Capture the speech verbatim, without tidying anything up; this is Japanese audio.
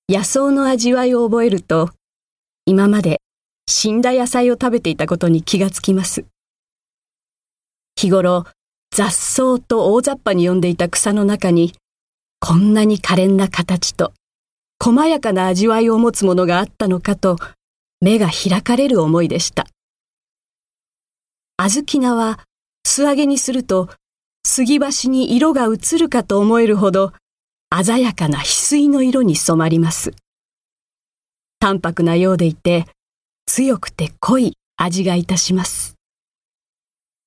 野草の味わいを覚えると、今まで死んだ野菜を食べていたことに気がつきます。日頃、雑草と大雑把に呼んでいた草の中に、こんなに可憐な形と、細やかな味わいを持つものがあったのかと、目が開かれる思いでした。小豆菜は素揚げにすると、杉箸に色が映るかと思えるほど、鮮やかな翡翠の色に染まります。淡白なようでいて、強くて濃い味がいたします。